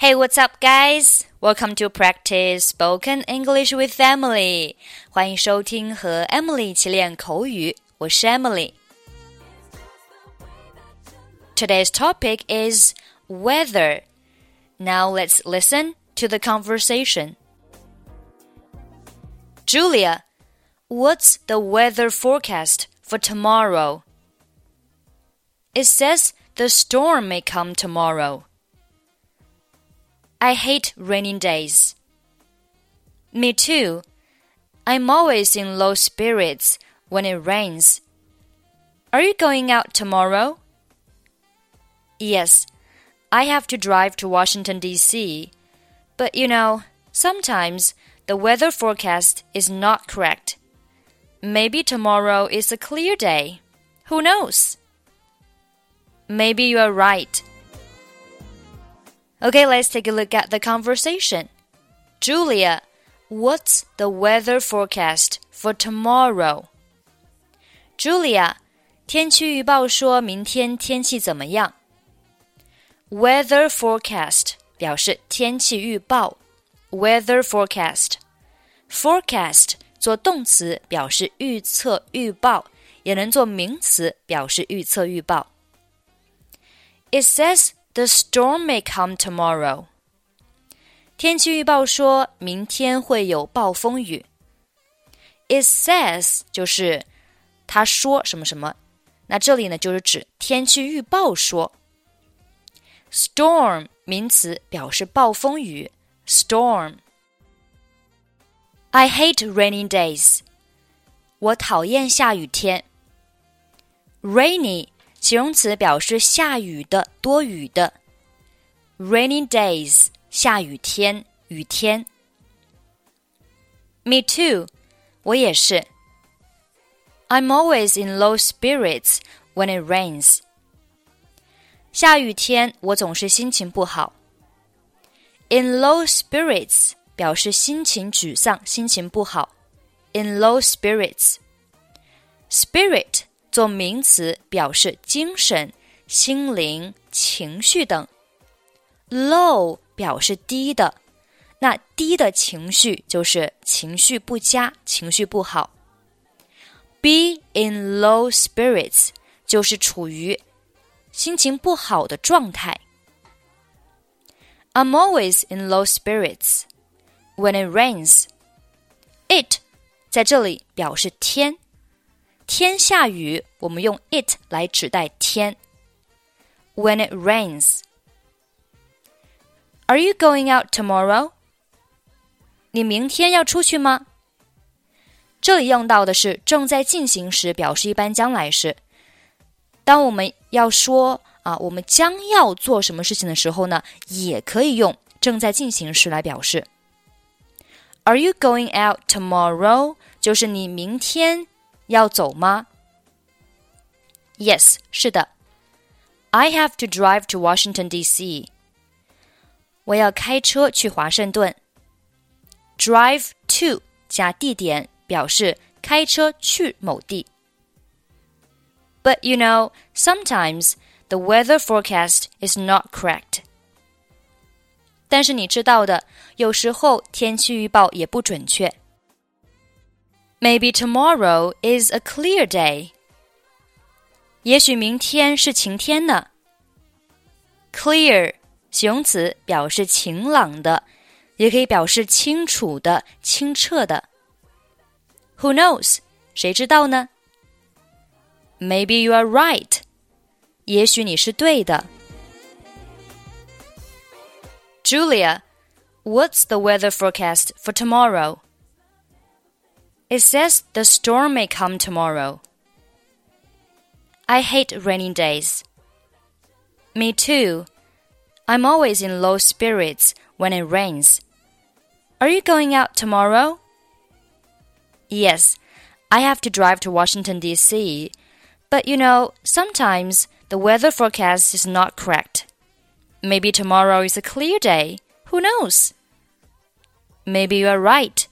Hey, what's up, guys? Welcome to practice spoken English with Emily. 欢迎收听和 Emily 一起练口语，我是 Emily. Today's topic is weather. Now let's listen to the conversation. Julia, what's the weather forecast for tomorrow? It says the storm may come tomorrow.I hate rainy days. Me too. I'm always in low spirits when it rains. Are you going out tomorrow? Yes, I have to drive to Washington, D.C. But sometimes the weather forecast is not correct. Maybe tomorrow is a clear day. Who knows? Maybe you are right.Okay, let's take a look at the conversation. Julia, what's the weather forecast for tomorrow? Julia, 天气预报说明天天气怎么样？ Weather forecast 表示天气预报 Weather forecast Forecast 做动词表示预测预报，也能做名词表示预测预报。 It says...The storm may come tomorrow. 天气预报说明天会有暴风雨。It says 就是他说什么什么，那这里呢就是指天气预报说。Storm 名词表示暴风雨 Storm. I hate rainy days. 我讨厌下雨天。Rainy形容词表示下雨的多雨的 Rainy days 下雨天雨天 Me too 我也是 I'm always in low spirits when it rains 下雨天我总是心情不好 In low spirits 表示心情沮丧心情不好 In low spirits Spirit做名词表示精神、心灵、情绪等 Low 表示低的，那低的情绪就是情绪不佳、情绪不好 Be in low spirits 就是处于心情不好的状态 I'm always in low spirits when it rains It 在这里表示天天下雨，我们用 it 来指代天。When it rains. Are you going out tomorrow? 你明天要出去吗？这里用到的是正在进行时，表示一般将来时。当我们要说我们将要做什么事情的时候呢，也可以用正在进行时来表示。Are you going out tomorrow? 就是你明天要走吗 Yes, 是的 I have to drive to Washington, D.C. 我要开车去华盛顿 Drive to 加地点表示开车去某地 But sometimes the weather forecast is not correct. 但是你知道的，有时候天气预报也不准确Maybe tomorrow is a clear day. 也许明天是晴天呢。Clear 形容词表示晴朗的，也可以表示清楚的、清澈的。Who knows? 谁知道呢 Maybe you are right. 也许你是对的。Julia, what's the weather forecast for tomorrow?It says the storm may come tomorrow. I hate rainy days. Me too. I'm always in low spirits when it rains. Are you going out tomorrow? Yes, I have to drive to Washington, D.C. But sometimes the weather forecast is not correct. Maybe tomorrow is a clear day. Who knows? Maybe you are right.